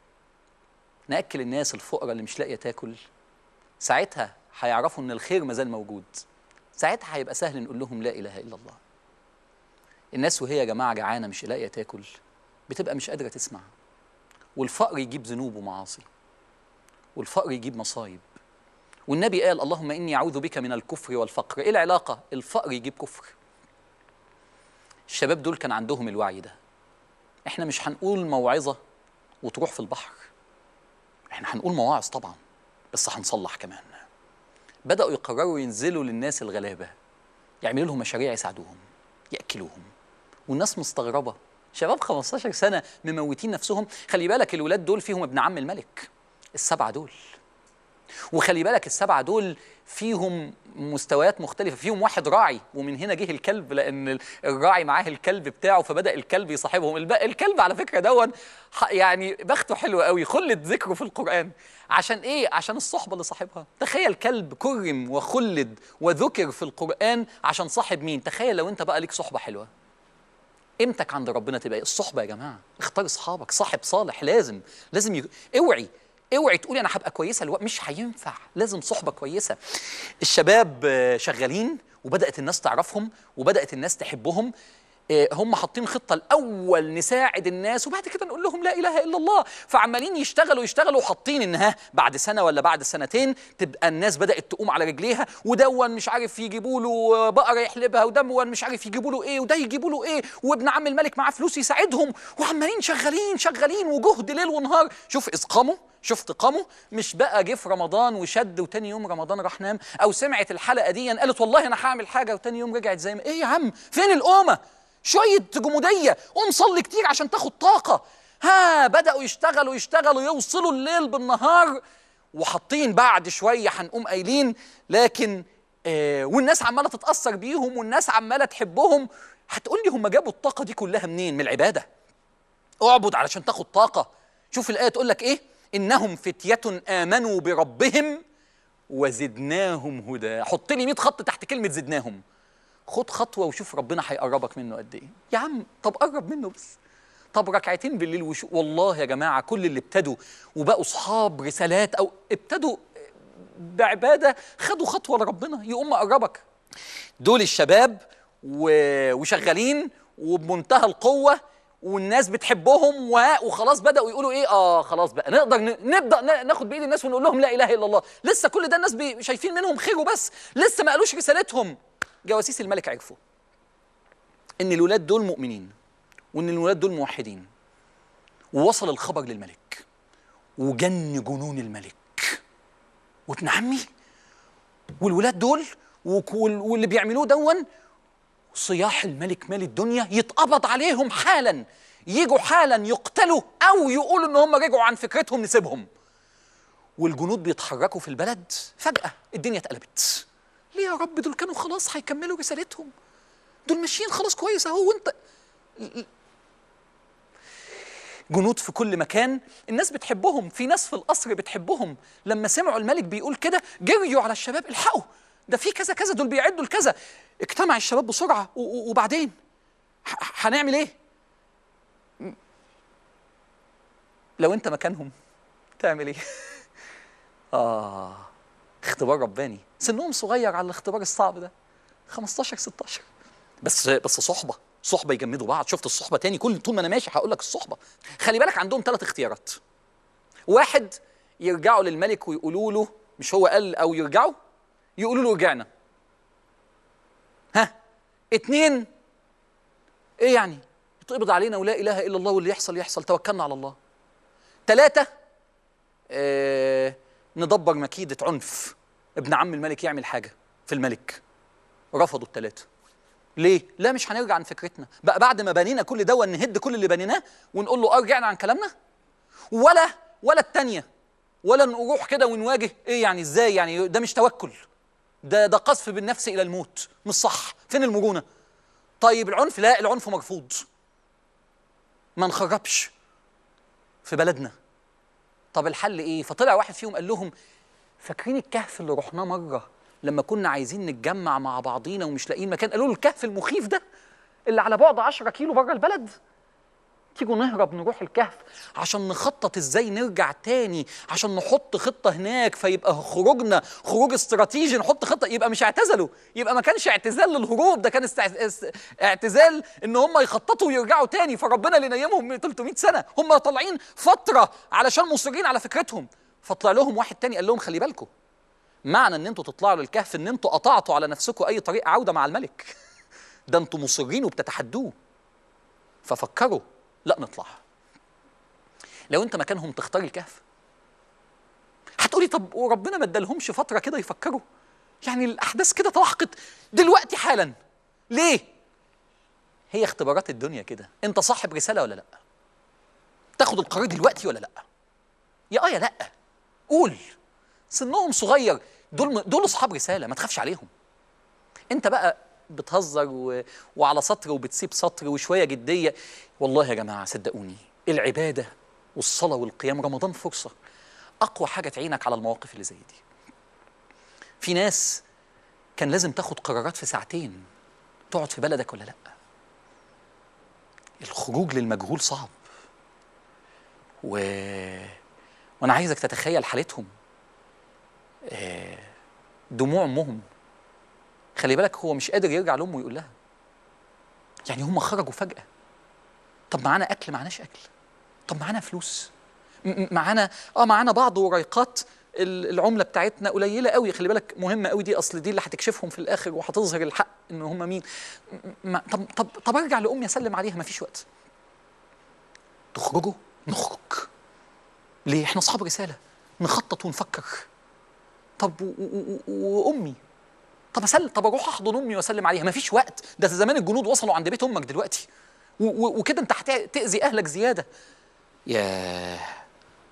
نأكل الناس الفقراء اللي مش لاقية تاكل. ساعتها هيعرفوا ان الخير مازال موجود. ساعتها هيبقى سهل نقول لهم لا إله إلا الله. الناس وهي يا جماعة جعانة مش لاقية تاكل بتبقى مش قادرة تسمع. والفقر يجيب ذنوب ومعاصي، والفقر يجيب مصايب. والنبي قال اللهم إني أعوذ بك من الكفر والفقر. إيه العلاقة؟ الفقر يجيب كفر. الشباب دول كان عندهم الوعي ده. إحنا مش هنقول موعظة وتروح في البحر، إحنا هنقول مواعظ طبعا، بس هنصلح كمان. بدأوا يقرروا ينزلوا للناس الغلابة، يعملوا لهم مشاريع يساعدوهم، يأكلوهم. والناس مستغربة، شباب 15 سنة مموتين نفسهم. خلي بالك الولاد دول فيهم ابن عم الملك، ال7 دول. وخلي بالك ال7 دول فيهم مستويات مختلفة. فيهم واحد راعي، ومن هنا جه الكلب، لأن الراعي معاه الكلب بتاعه فبدأ الكلب يصاحبهم. الكلب على فكرة دون يعني بخته حلو قوي، خلد ذكره في القرآن. عشان إيه؟ عشان الصحبة اللي صاحبها. تخيل كلب كرم وخلد وذكر في القرآن عشان صاحب مين؟ تخيل لو أنت بقى ليك صحبة حلوة، قيمتك عند ربنا تبقى الصحبة. يا جماعة اختار أصحابك، صاحب صالح. لازم اوعي تقولي انا هبقى كويسه مش هينفع. لازم صحبه كويسه. الشباب شغالين، وبدات الناس تعرفهم، وبدات الناس تحبهم. هم حاطين خطه الاول نساعد الناس، وبعد كده نقول لهم لا اله الا الله. فعمالين يشتغلوا وحاطين انها بعد سنه ولا بعد سنتين تبقى الناس بدات تقوم على رجليها. ودون مش عارف يجيبوا له بقره يحلبها، ودون مش عارف يجيبوا له ايه، وده يجيبوا له ايه، وابن عم الملك معاه فلوس يساعدهم. وعمالين شغالين وجهد ليل ونهار. شفت قاموا مش بقى جه في رمضان وشد وتاني يوم رمضان راح نام، او سمعت الحلقه دي قالت والله انا هعمل حاجه وتاني يوم رجعت زي ما ايه. يا عم فين القومه؟ شويه جموديه، قوم صلي كتير عشان تاخد طاقه. بداوا يشتغلوا يوصلوا الليل بالنهار، وحاطين بعد شويه هنقوم قايلين. لكن والناس عماله تتاثر بيهم والناس عماله تحبهم. هتقول لي هم جابوا الطاقه دي كلها منين؟ من العباده. اعبد علشان تاخد طاقه. شوف الايه تقول لك ايه؟ انهم فتيه امنوا بربهم وزدناهم هدى. حط لي 100 خط تحت كلمه زدناهم. خد خطوه وشوف ربنا هيقربك منه قد ايه. يا عم طب قرب منه بس. طب ركعتين بالليل والله يا جماعه كل اللي ابتدوا وبقوا اصحاب رسالات او ابتدوا بعباده خدوا خطوه لربنا يقوم قربك. دول الشباب وشغالين وبمنتهى القوه والناس بتحبهم وخلاص بداوا يقولوا ايه؟ خلاص بقى نبدا ناخد بايد الناس ونقول لهم لا اله الا الله. لسه كل ده الناس شايفين منهم خير وبس، لسه ما قالوش رسالتهم. جواسيس الملك عرفوا ان الولاد دول مؤمنين وان الولاد دول موحدين، ووصل الخبر للملك وجن جنون الملك وابن عمي والولاد دول واللي بيعملوه دون. صياح الملك مال الدنيا يتقبض عليهم حالا، يجوا حالا يقتلوا او يقولوا ان هم رجعوا عن فكرتهم نسيبهم. والجنود بيتحركوا في البلد، فجأة الدنيا اتقلبت. ليه يا رب؟ دول كانوا خلاص هيكملوا رسالتهم، دول ماشيين خلاص كويس اهو، وانت جنود في كل مكان، الناس بتحبهم، في ناس في القصر بتحبهم. لما سمعوا الملك بيقول كده جريوا على الشباب، الحقوا ده في كذا كذا، دول بيعدوا لكذا. اجتمع الشباب بسرعة وبعدين هنعمل ايه؟ لو انت مكانهم تعمل ايه؟ اختبار رباني. سنهم صغير على الاختبار الصعب ده، 15 16 بس صحبة يجمدوا بعض. شفت الصحبة تاني؟ طول ما انا ماشي هقول لك الصحبة. خلي بالك عندهم 3 اختيارات. واحد، يرجعوا للملك ويقولوا له، مش هو قال او يرجعوا يقولوا له رجعنا. 2، ايه يعني؟ يتقبض علينا ولا اله الا الله واللي يحصل يحصل، توكلنا على الله. 3، ندبر مكيدة عنف، ابن عم الملك يعمل حاجة في الملك. رفضوا ال3. ليه؟ لا مش هنرجع عن فكرتنا بقى بعد ما بنينا كل ده، نهد كل اللي بنيناه ونقول له رجعنا عن كلامنا، ولا التانية، ولا نروح كده ونواجه. ايه يعني؟ ازاي يعني؟ ده مش توكل، ده قذف بالنفس الى الموت، مش صح. فين المرونة؟ طيب العنف؟ لا العنف مرفوض، ما نخربش في بلدنا. طب الحل ايه؟ فطلع واحد فيهم قال لهم فاكرين الكهف اللي رحناه مرة لما كنا عايزين نتجمع مع بعضينا ومش لاقيين مكان؟ قالوا له الكهف المخيف ده اللي على بعد 10 كيلو بره البلد. تيجوا نهرب نروح الكهف عشان نخطط ازاي نرجع تاني، عشان نحط خطة هناك فيبقى خروجنا خروج استراتيجي، نحط خطة. يبقى مش اعتزلوا، يبقى ما كانش اعتزال للهروب، ده كان اعتزال ان هم يخططوا ويرجعوا تاني. فربنا اللي نيمهم من 300 سنة، هم طالعين فترة علشان مصرين على فكرتهم. فطلع لهم واحد تاني قال لهم خلي بالكم، معنى ان انتوا تطلعوا للكهف ان انتوا قطعتوا على نفسكم اي طريق عودة مع الملك. ده انتوا مصرين وبتتحدوه. ففكروا لا نطلع. لو انت مكانهم تختار الكهف؟ هتقولي طب وربنا ما ادالهمش فتره كده يفكروا؟ يعني الاحداث كده تلاحقت دلوقتي حالا ليه؟ هي اختبارات الدنيا كده. انت صاحب رساله ولا لا؟ تاخد القرار دلوقتي ولا لا؟ يا لا. قول. سنهم صغير، دول اصحاب رساله، ما تخافش عليهم. انت بقى بتهزر وعلى سطر وبتسيب سطر وشويه جديه. والله يا جماعه صدقوني، العباده والصلاه والقيام، رمضان فرصه اقوى حاجه تعينك على المواقف اللي زي دي. في ناس كان لازم تاخد قرارات في ساعتين، تقعد في بلدك ولا لا. الخروج للمجهول صعب، وانا عايزك تتخيل حالتهم. دموع امهم، خلي بالك هو مش قادر يرجع لامه ويقول لها. يعني هم خرجوا فجأة. طب معانا اكل؟ معناش اكل. طب معانا فلوس؟ معانا بعض وريقات العمله بتاعتنا قليله قوي. خلي بالك مهمه قوي دي، اصل دي اللي هتكشفهم في الاخر وهتظهر الحق ان هم مين. طب ارجع لامي اسلم عليها، مفيش وقت. تخرجوا؟ نخرج. ليه؟ احنا اصحاب رساله، نخطط ونفكر. طب وامي؟ طب اروح احضن امي واسلم عليها، مفيش وقت. ده زمان الجنود وصلوا عند بيت امك دلوقتي، وكده انت هتأذي اهلك زياده.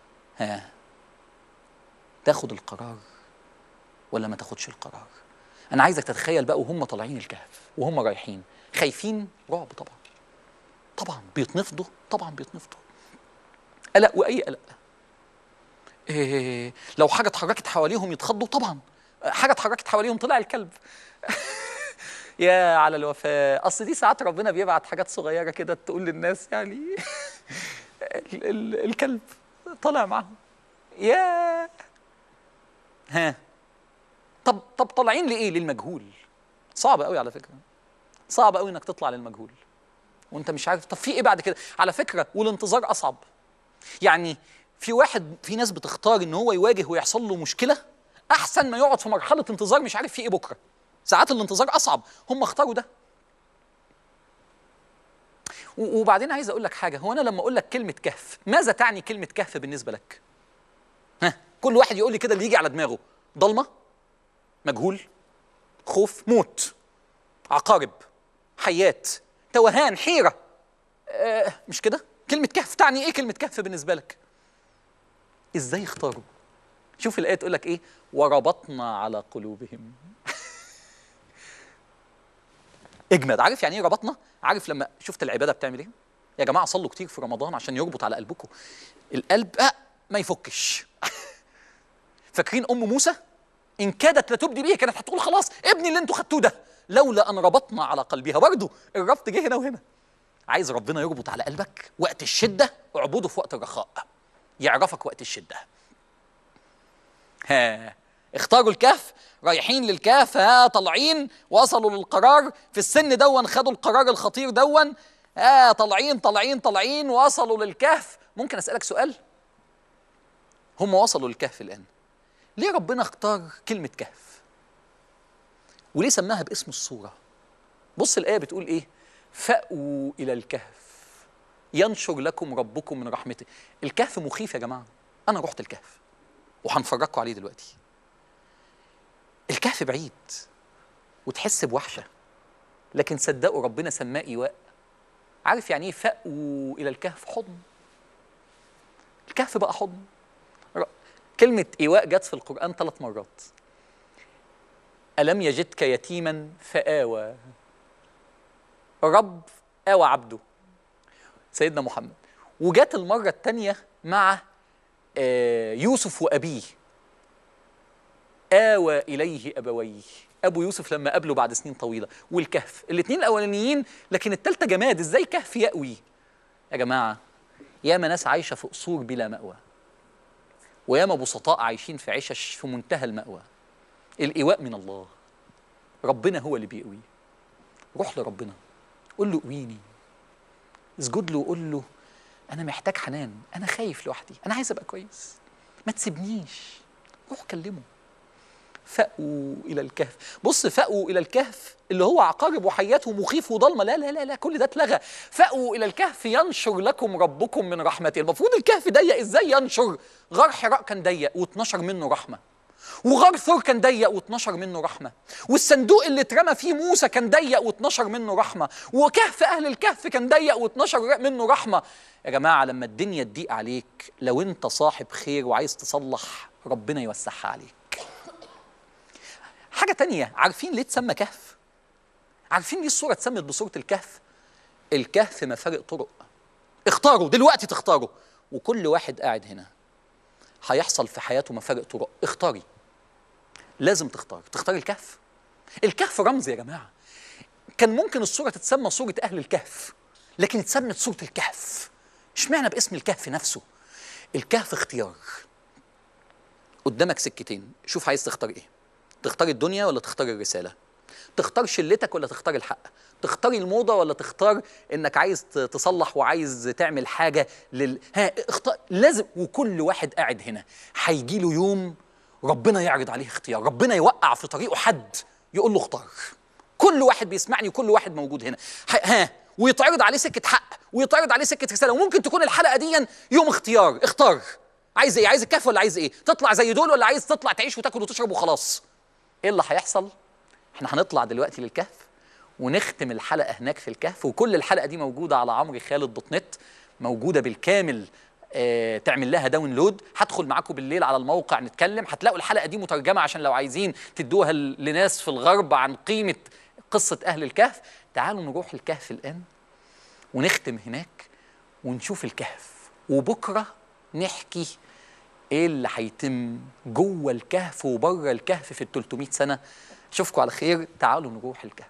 تاخد القرار ولا ما تاخدش القرار؟ انا عايزك تتخيل بقى وهم طالعين الكهف وهم رايحين خايفين رعب طبعا، طبعا بيتنفضوا، طبعا بيتنفضوا، قلق، واي قلق. لو حاجه اتحركت حواليهم يتخضوا، طبعا حاجه اتحركت حواليهم طلع الكلب. يا على الوفاء، اصل دي ساعات ربنا بيبعت حاجات صغيره كده تقول للناس يعني الكلب طلع معاهم. يا ها طب طالعين لايه؟ للمجهول. صعب قوي على فكره، صعب قوي انك تطلع للمجهول وانت مش عارف طب في ايه بعد كده. على فكره والانتظار اصعب. يعني في ناس بتختار ان هو يواجه ويحصل له مشكله احسن ما يقعد في مرحله انتظار مش عارف في ايه بكره. ساعات الانتظار اصعب، هم اختاروا ده. وبعدين عايز اقول لك حاجه، هو انا لما اقول لك كلمه كهف ماذا تعني كلمه كهف بالنسبه لك؟ ها كل واحد يقول لي كده اللي يجي على دماغه. ضلمه، مجهول، خوف، موت، عقارب، حيات، توهان، حيره. مش كده؟ كلمه كهف تعني ايه؟ كلمه كهف بالنسبه لك ازاي اختاروا؟ شوف الايه تقول لك ايه؟ وربطنا على قلوبهم. اجمد. عارف يعني ايه ربطنا؟ عارف لما شفت العباده بتعمل ايه؟ يا جماعه صلوا كتير في رمضان عشان يربط على قلبكم. القلب ما يفكش. فاكرين ام موسى؟ ان كادت لتبدي به، كانت هتقول خلاص ابني اللي انتوا خدتوه ده، لولا ان ربطنا على قلبها. برضه الربط جه هنا وهنا. عايز ربنا يربط على قلبك وقت الشده، اعبده في وقت الرخاء، يعرفك وقت الشده. ها اختاروا الكهف، رايحين للكهف، طالعين، وصلوا للقرار في السن دون، خدوا القرار الخطير دون، طالعين وصلوا للكهف. ممكن اسالك سؤال؟ هم وصلوا للكهف الان، ليه ربنا اختار كلمه كهف؟ وليه سماها باسم الصوره؟ بص الايه بتقول ايه؟ فأووا الى الكهف ينشر لكم ربكم من رحمته. الكهف مخيف يا جماعه، انا رحت الكهف وهنفرجكم عليه دلوقتي. الكهف بعيد وتحس بوحشه، لكن صدقوا ربنا سماه ايواء. عارف يعني ايه فأووا الى الكهف؟ حضن. الكهف بقى حضن. كلمه ايواء جت في القران 3 مرات. الم يجدك يتيما فآوى. رب آوى عبده سيدنا محمد. وجت المره الثانيه مع يوسف وأبيه، آوى إليه أبويه. أبو يوسف لما قابله بعد سنين طويلة. والكهف، الاثنين الأولانيين، لكن الثالثة جماد. إزاي كهف يأوي؟ يا جماعة ياما ناس عايشة في قصور بلا مأوى، وياما بسطاء عايشين في عشش في منتهى المأوى. الإيواء من الله، ربنا هو اللي بيقوي. روح لربنا قول له قويني، اسجد له وقول له أنا محتاج حنان، أنا خايف لوحدي، أنا عايز أبقى كويس، ما تسيبنيش. روح كلمه. فأووا إلى الكهف. بص، فأووا إلى الكهف اللي هو عقارب وحيات ومخيف وضلمة، لا لا لا لا، كل ده اتلغى. فأووا إلى الكهف ينشر لكم ربكم من رحمته. المفروض الكهف ضيق، ازاي ينشر؟ غار حراء كان ضيق و12 منه رحمة، وغار ثور كان ضيق و12 منه رحمة، والصندوق اللي اترمى فيه موسى كان ضيق و12 منه رحمة، وكهف أهل الكهف كان ضيق و12 منه رحمة. يا جماعة لما الدنيا تضيق عليك، لو انت صاحب خير وعايز تصلح، ربنا يوسعها عليك. حاجة تانية، عارفين ليه تسمى كهف؟ عارفين ليه الصورة اتسمت بصورة الكهف؟ الكهف مفارق طرق. اختاروا دلوقتي، تختاروا، وكل واحد قاعد هنا هيحصل في حياته مفارق طرق. اختاري، لازم تختاري الكهف. الكهف رمز يا جماعة. كان ممكن الصورة تتسمى صورة أهل الكهف، لكن اتسمت صورة الكهف. اشمعنى باسم الكهف نفسه؟ الكهف اختيار. قدامك سكتين، شوف عايز تختار ايه؟ تختار الدنيا ولا تختار الرسالة؟ تختار شلتك ولا تختار الحق؟ تختار الموضة ولا تختار انك عايز تصلح وعايز تعمل حاجة اختار. لازم. وكل واحد قاعد هنا هيجي له يوم ربنا يعرض عليه اختيار، ربنا يوقع في طريقه حد يقول له اختار. كل واحد بيسمعني وكل واحد موجود هنا ويتعرض عليه سكة حق ويتعرض عليه سكة رسالة. وممكن تكون الحلقة دي يوم اختيار. اختار عايز ايه؟ عايز الكهف ولا عايز ايه؟ تطلع زي دول ولا عايز تطلع تعيش وتاكل وتشرب وخلاص؟ ايه اللي هيحصل؟ احنا هنطلع دلوقتي للكهف ونختم الحلقة هناك في الكهف. وكل الحلقة دي موجودة على عمرخالد.net، موجودة بالكامل تعمل لها داونلود. هدخل معاكم بالليل على الموقع نتكلم، هتلاقوا الحلقة دي مترجمة عشان لو عايزين تدوها لناس في الغرب عن قيمة قصة أهل الكهف. تعالوا نروح الكهف الآن ونختم هناك ونشوف الكهف، وبكرة نحكي ايه اللي هيتم جوه الكهف وبره الكهف في ال300 سنة. اشوفكم على خير، تعالوا نروح الكهف.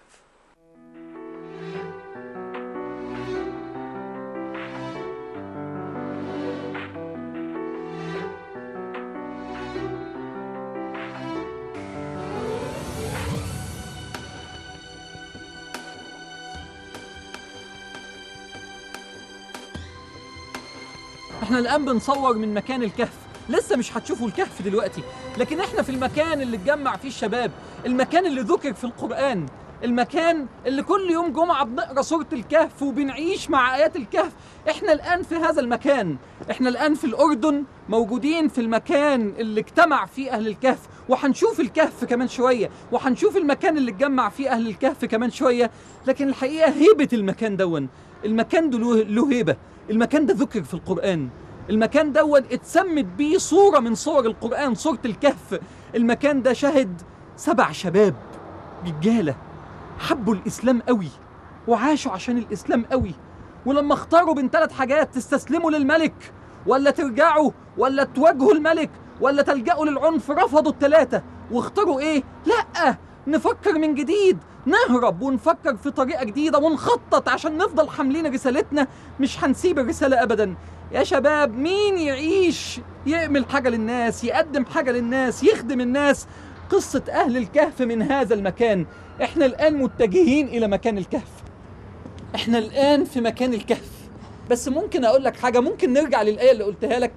احنا الآن بنصور من مكان الكهف، لسه مش هتشوفوا الكهف دلوقتي، لكن احنا في المكان اللي اتجمع فيه الشباب، المكان اللي ذكر في القرآن، المكان اللي كل يوم جمعة بنقرأ سورة الكهف وبنعيش مع آيات الكهف. احنا الآن في هذا المكان، احنا الآن في الأردن، موجودين في المكان اللي اجتمع فيه أهل الكهف، وهنشوف الكهف كمان شوية، وهنشوف المكان اللي اتجمع فيه أهل الكهف كمان شوية. لكن الحقيقة هيبة المكان دون، المكان ده له هيبة، المكان ده ذكر في القرآن، المكان دون اتسمت بيه صورة من صور القرآن، صورة الكهف. المكان ده شهد 7 شباب رجالة حبوا الإسلام قوي وعاشوا عشان الإسلام قوي، ولما اختاروا بين 3 حاجات، تستسلموا للملك ولا ترجعوا ولا تواجهوا الملك ولا تلجأوا للعنف، رفضوا ال3 واختاروا ايه؟ لأ، نفكر من جديد، نهرب ونفكر في طريقة جديدة ونخطط عشان نفضل حاملين رسالتنا، مش هنسيب الرسالة أبدا. يا شباب، مين يعيش يعمل حاجة للناس، يقدم حاجة للناس، يخدم الناس؟ قصة أهل الكهف من هذا المكان. احنا الآن متجهين إلى مكان الكهف، احنا الآن في مكان الكهف. بس ممكن أقول لك حاجة، ممكن نرجع للآية اللي قلتها لك،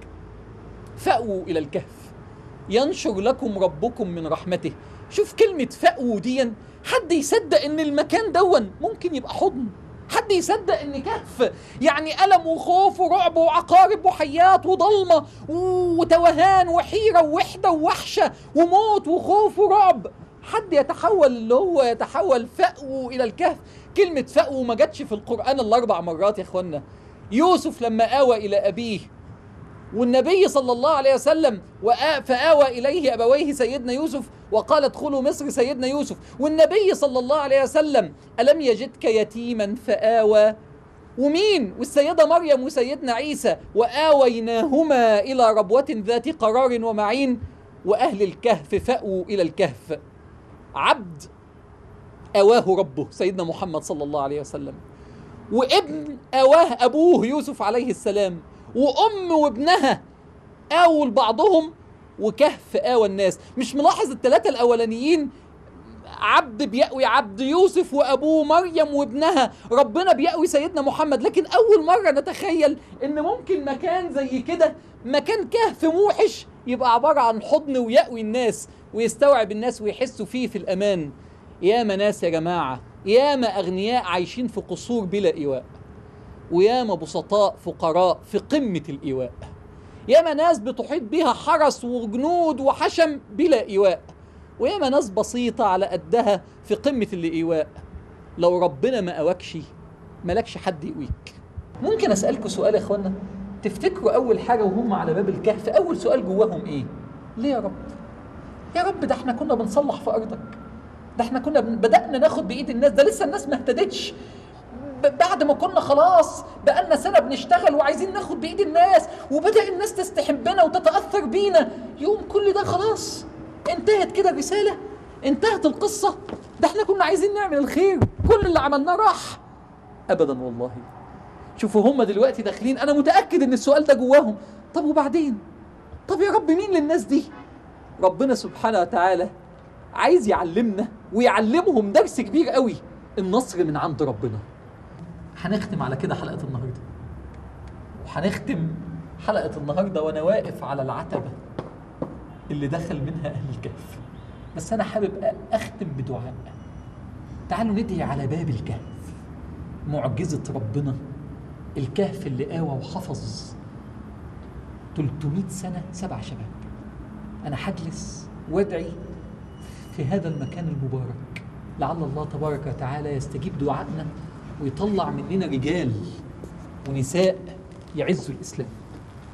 فأووا إلى الكهف ينشر لكم ربكم من رحمته. شوف كلمة فأووا دي، حد يصدق ان المكان دون ممكن يبقى حضن؟ حد يصدق ان كهف يعني ألم وخوف ورعب وعقارب وحيات وضلمة وتوهان وحيرة ووحدة ووحشة وموت وخوف ورعب؟ حد يتحول اللي هو يتحول فأووا إلى الكهف؟ كلمة فأووا ما جاتش في القرآن إلا 4 مرات يا إخوانا. يوسف لما آوى إلى أبيه، والنبي صلى الله عليه وسلم فآوى إليه أبويه سيدنا يوسف وقال ادخلوا مصر سيدنا يوسف، والنبي صلى الله عليه وسلم ألم يجدك يتيما فآوى، ومين؟ والسيدة مريم وسيدنا عيسى وآويناهما إلى ربوة ذات قرار ومعين. وأهل الكهف فأووا إلى الكهف، عبد آواه ربه سيدنا محمد صلى الله عليه وسلم، وابن آواه أبوه يوسف عليه السلام، وأم وابنها آووا لبعضهم، وكهف آوى الناس. مش ملاحظ ال3 الأولانيين عبد بيأوي عبد، يوسف وأبوه، مريم وابنها، ربنا بيأوي سيدنا محمد. لكن أول مرة نتخيل إن ممكن مكان زي كده، مكان كهف موحش، يبقى عبارة عن حضن ويأوي الناس ويستوعب الناس ويحسوا فيه في الأمان. ياما ناس يا جماعة، ياما أغنياء عايشين في قصور بلا إيواء، وياما بسطاء فقراء في قمة الإيواء، ياما ناس بتحيط بها حرس وجنود وحشم بلا إيواء، وياما ناس بسيطة على قدها في قمة الإيواء. لو ربنا ما قواكش مالكش حد يقويك. ممكن أسألكوا سؤال يا إخوانا؟ تفتكروا أول حاجة وهم على باب الكهف أول سؤال جواهم إيه؟ ليه يا رب؟ يا رب ده احنا كنا بنصلح في أرضك، ده احنا كنا بدأنا ناخد بإيد الناس، ده لسه الناس ما اهتدتش، بعد ما كنا خلاص بقالنا سنة بنشتغل وعايزين ناخد بإيد الناس، وبدأ الناس تستحبنا وتتأثر بينا، يوم كل ده خلاص انتهت كده الرسالة، انتهت القصة، ده احنا كنا عايزين نعمل الخير، كل اللي عملناه راح. أبدا والله. شوفوا هم دلوقتي داخلين، أنا متأكد إن السؤال ده جواهم، طب وبعدين؟ طب يا رب مين للناس دي؟ ربنا سبحانه وتعالى عايز يعلمنا ويعلمهم درس كبير قوي، النصر من عند ربنا. هنختم على كده حلقة النهاردة، وهنختم حلقة النهاردة وأنا واقف على العتبة اللي دخل منها أهل الكهف. بس أنا حابب أختم بدعاء. تعالوا ندعي على باب الكهف، معجزة ربنا، الكهف اللي آوى وحفظ 300 سنة 7 شباب. أنا هجلس وادعي في هذا المكان المبارك، لعل الله تبارك وتعالى يستجيب دعائنا ويطلع مننا رجال ونساء يعزوا الإسلام.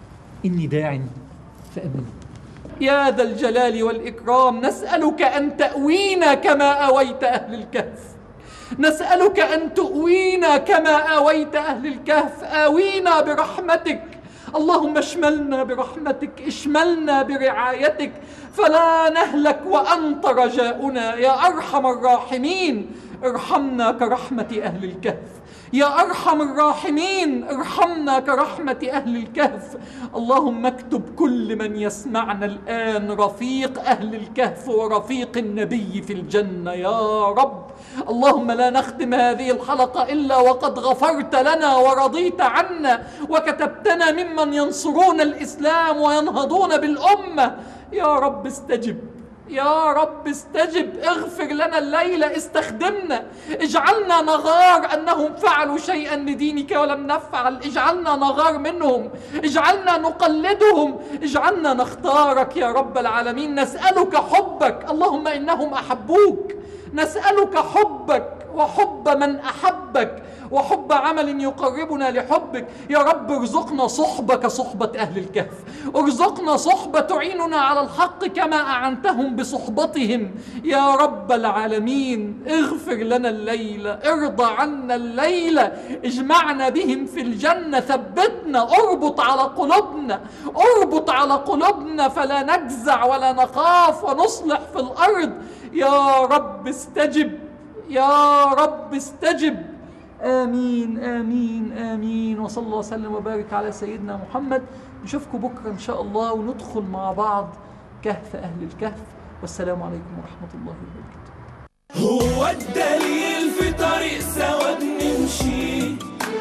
إني داع فأمن. يا ذا الجلال والإكرام، نسألك أن تأوينا كما آويت أهل الكهف، نسألك أن تؤوينا كما آويت أهل الكهف. آوينا برحمتك، اللهم اشملنا برحمتك، اشملنا برعايتك، فلا نهلك وأنت رجاؤنا يا أرحم الراحمين. ارحمنا كرحمة أهل الكهف يا أرحم الراحمين، ارحمنا كرحمة أهل الكهف. اللهم اكتب كل من يسمعنا الآن رفيق أهل الكهف ورفيق النبي في الجنة يا رب. اللهم لا نختم هذه الحلقة إلا وقد غفرت لنا ورضيت عنا وكتبتنا ممن ينصرون الإسلام وينهضون بالأمة. يا رب استجب، يا رب استجب، اغفر لنا الليلة، استخدمنا، اجعلنا نغار أنهم فعلوا شيئا لدينك ولم نفعل، اجعلنا نغار منهم، اجعلنا نقلدهم، اجعلنا نختارك يا رب العالمين. نسألك حبك، اللهم إنهم أحبوك، نسألك حبك وحب من أحبك وحب عمل يقربنا لحبك. يا رب ارزقنا صحبة صحبة أهل الكهف، ارزقنا صحبة تعيننا على الحق كما أعنتهم بصحبتهم يا رب العالمين. اغفر لنا الليلة، ارضى عنا الليلة، اجمعنا بهم في الجنة، ثبتنا، اربط على قلوبنا، اربط على قلوبنا فلا نجزع ولا نخاف ونصلح في الأرض. يا رب استجب، يا رب استجب. آمين آمين آمين. وصلى الله وسلم وبارك على سيدنا محمد. نشوفكم بكرة إن شاء الله وندخل مع بعض كهف أهل الكهف. والسلام عليكم ورحمة الله وبركاته. هو الدليل في طريق سوا بنمشي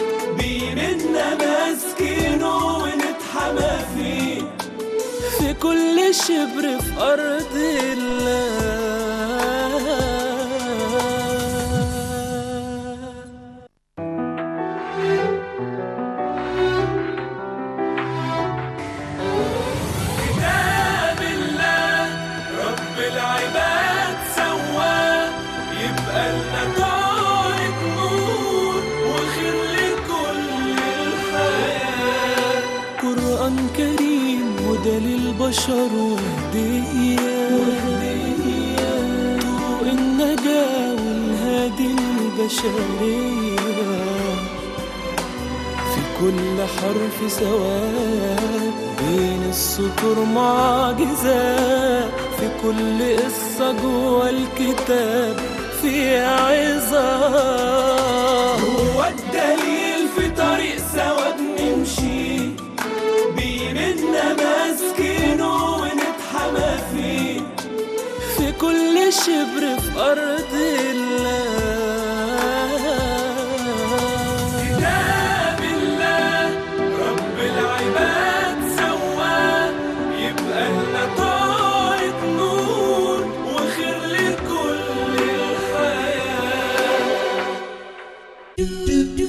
بيمنا ماسكينه ونتحمى فيه في كل شبر في أرض الله. للبشر وهدية طوق النجاة والهادي البشرية في كل حرف سواء بين السطور معجزات في كل قصة جوا الكتاب في عظات. هو الدليل في طريق سوا بنمشي بيمنا ماسكينه ونتحمى فيه في كل شبر في أرض الله. كتاب الله رب العباد سواه يبقى لنا طاقة نور وخير لكل الحياة.